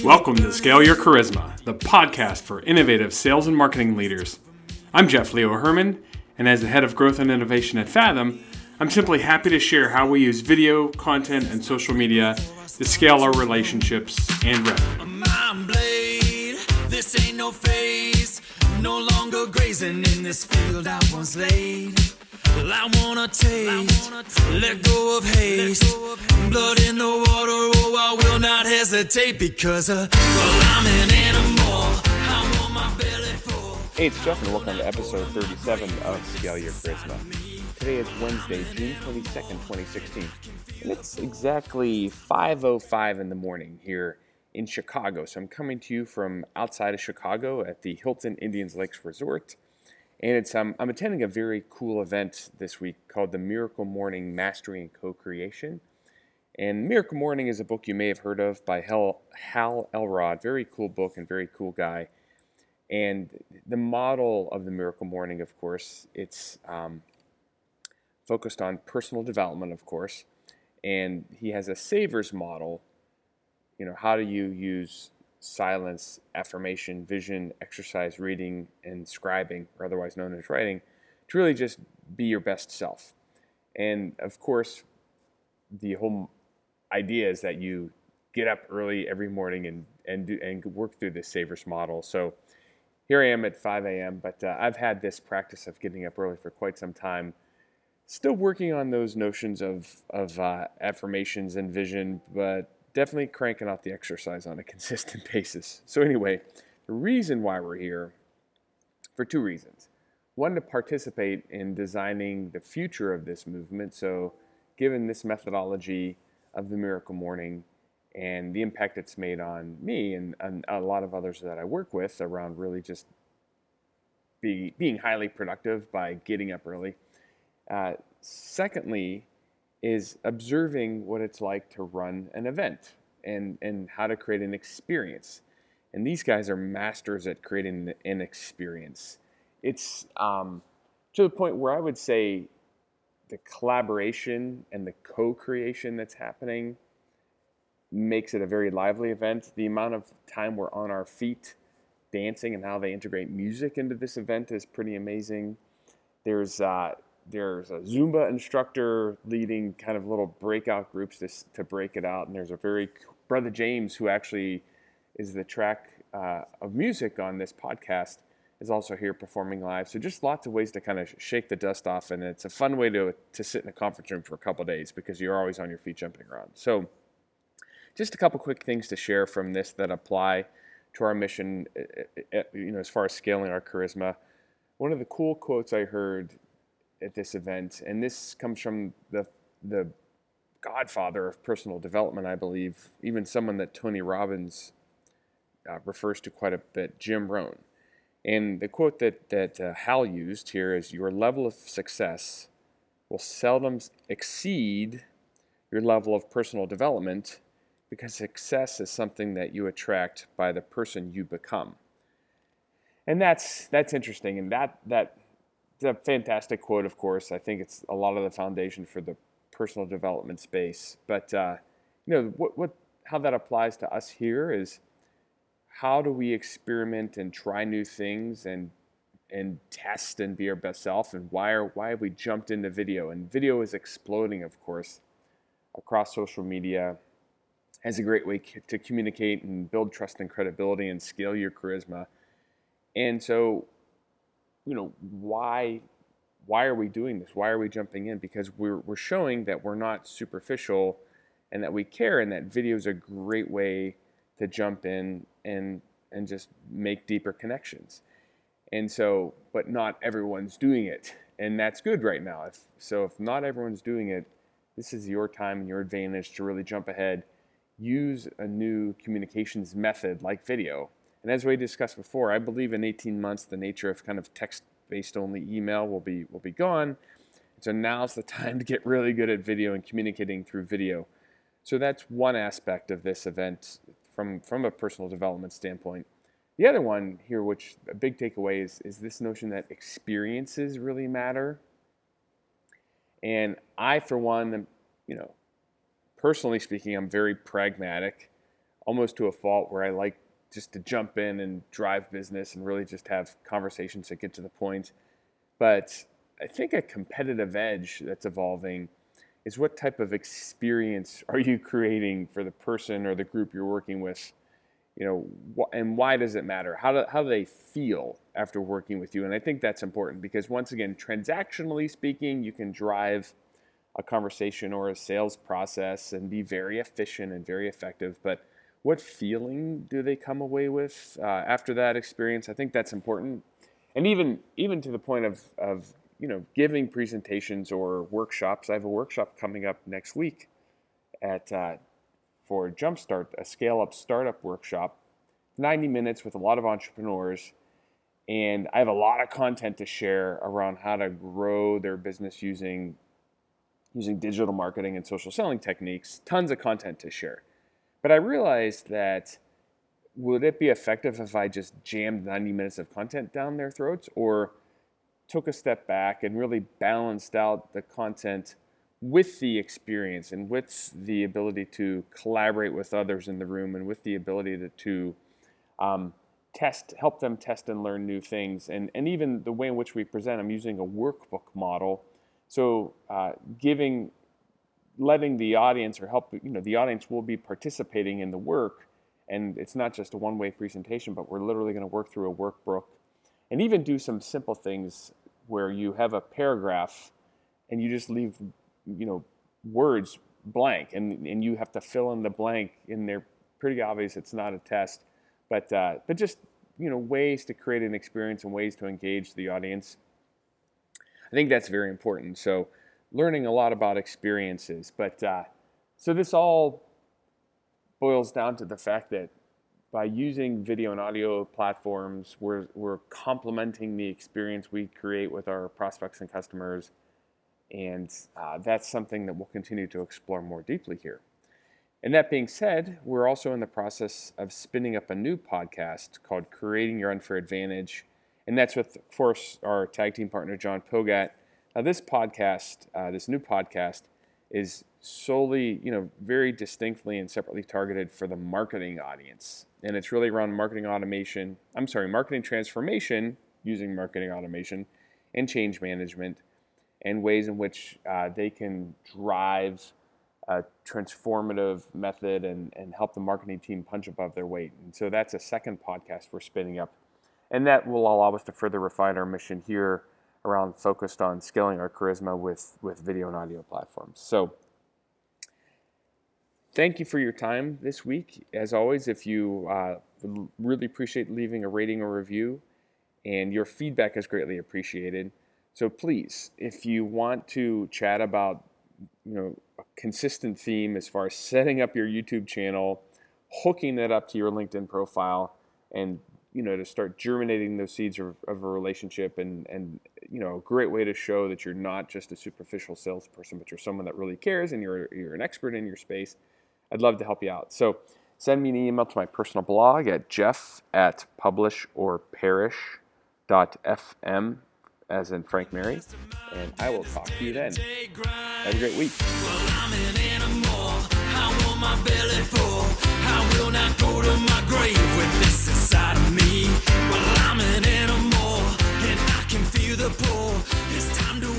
Welcome to Scale Your Charisma, the podcast for innovative sales and marketing leaders. I'm Jeff Leo Herman, and as the head of growth and innovation at Fathom, I'm simply happy to share how we use video, content, and social media to scale our relationships and revenue. This ain't no phase, no longer grazing in this field I once laid. Well, I wanna taste, let go of haste, blood in the water, oh, I will not hesitate because, I'm an animal, I want my belly full. Hey, it's Jeff and welcome to episode 37 of Scale Your Charisma. Today is Wednesday, June 22nd, 2016, and it's exactly 5:05 in the morning here in Chicago. So I'm coming to you from outside of Chicago at the Hilton Indians Lakes Resort. And it's I'm attending a very cool event this week called the Miracle Morning Mastery and Co-Creation. And Miracle Morning is a book you may have heard of by Hal Elrod. Very cool book and very cool guy. And the model of the Miracle Morning, of course, it's focused on personal development, of course. And he has a Savers model. You know, how do you use silence, affirmation, vision, exercise, reading, and scribing, or otherwise known as writing, to really just be your best self. And of course, the whole idea is that you get up early every morning and work through this Savers model. So here I am at 5 a.m., but I've had this practice of getting up early for quite some time. Still working on those notions of affirmations and vision, but definitely cranking out the exercise on a consistent basis. So anyway, the reason why we're here, for two reasons. One, to participate in designing the future of this movement. So given this methodology of the Miracle Morning and the impact it's made on me and a lot of others that I work with around really just being highly productive by getting up early. Secondly, is observing what it's like to run an event and how to create an experience. And these guys are masters at creating an experience. It's to the point where I would say the collaboration and the co-creation that's happening makes it a very lively event. The amount of time we're on our feet dancing and how they integrate music into this event is pretty amazing. There's a Zumba instructor leading kind of little breakout groups to break it out. And there's Brother James, who actually is the track of music on this podcast, is also here performing live. So just lots of ways to kind of shake the dust off. And it's a fun way to sit in a conference room for a couple of days because you're always on your feet jumping around. So just a couple quick things to share from this that apply to our mission, as far as scaling our charisma. One of the cool quotes I heard at this event, and this comes from the godfather of personal development, I believe, even someone that Tony Robbins refers to quite a bit, Jim Rohn. And the quote that Hal used here is, "Your level of success will seldom exceed your level of personal development because success is something that you attract by the person you become." And that's interesting, and that it's a fantastic quote, of course. I think it's a lot of the foundation for the personal development space. But how that applies to us here is, how do we experiment and try new things and test and be our best self? And why have we jumped into video? And video is exploding, of course, across social media as a great way to communicate and build trust and credibility and scale your charisma. And so, why are we doing this? Why are we jumping in? Because we're showing that we're not superficial and that we care, and that video is a great way to jump in and just make deeper connections. And so, but not everyone's doing it, and that's good right now. If not everyone's doing it, this is your time and your advantage to really jump ahead. Use a new communications method like video. And as we discussed before, I believe in 18 months, the nature of kind of text-based only email will be gone. So now's the time to get really good at video and communicating through video. So that's one aspect of this event from a personal development standpoint. The other one here, which a big takeaway is this notion that experiences really matter. And I, for one, personally speaking, I'm very pragmatic. almost to a fault where I like just to jump in and drive business and really just have conversations that get to the point. But I think a competitive edge that's evolving is what type of experience are you creating for the person or the group you're working with, and why does it matter? How do they feel after working with you? And I think that's important because, once again, transactionally speaking, you can drive a conversation or a sales process and be very efficient and very effective. But what feeling do they come away with after that experience? I think that's important. And even to the point of giving presentations or workshops. I have a workshop coming up next week for Jumpstart, a scale-up startup workshop, 90 minutes with a lot of entrepreneurs. And I have a lot of content to share around how to grow their business using digital marketing and social selling techniques. Tons of content to share. But I realized that would it be effective if I just jammed 90 minutes of content down their throats, or took a step back and really balanced out the content with the experience and with the ability to collaborate with others in the room and with the ability to help them test and learn new things. And even the way in which we present, I'm using a workbook model. So letting the audience the audience will be participating in the work, and it's not just a one-way presentation, but we're literally going to work through a workbook and even do some simple things where you have a paragraph and you just leave, words blank, and you have to fill in the blank in there. Pretty obvious it's not a test, but just, ways to create an experience and ways to engage the audience. I think that's very important. So learning a lot about experiences, but so this all boils down to the fact that by using video and audio platforms, we're complementing the experience we create with our prospects and customers, and that's something that we'll continue to explore more deeply here. And that being said, we're also in the process of spinning up a new podcast called Creating Your Unfair Advantage, and that's with, of course, our tag team partner, John Pogat. Now, this new podcast, is solely, very distinctly and separately targeted for the marketing audience. And it's really around marketing transformation using marketing automation and change management, and ways in which they can drive a transformative method and help the marketing team punch above their weight. And so that's a second podcast we're spinning up. And that will allow us to further refine our mission here around focused on scaling our charisma with video and audio platforms. So thank you for your time this week. As always, if you would really appreciate leaving a rating or review, and your feedback is greatly appreciated. So please, if you want to chat about a consistent theme as far as setting up your YouTube channel, hooking that up to your LinkedIn profile, and to start germinating those seeds of a relationship, and a great way to show that you're not just a superficial salesperson, but you're someone that really cares and you're an expert in your space, I'd love to help you out. So send me an email to my personal blog at jeff@publishorperish.fm, as in Frank Mary, and I will talk to you then. Have a great week. Well, I'm an animal. I want my belly full. I will not go to my grave with this inside of me. Well, I'm an animal, and I can feel the pull. It's time to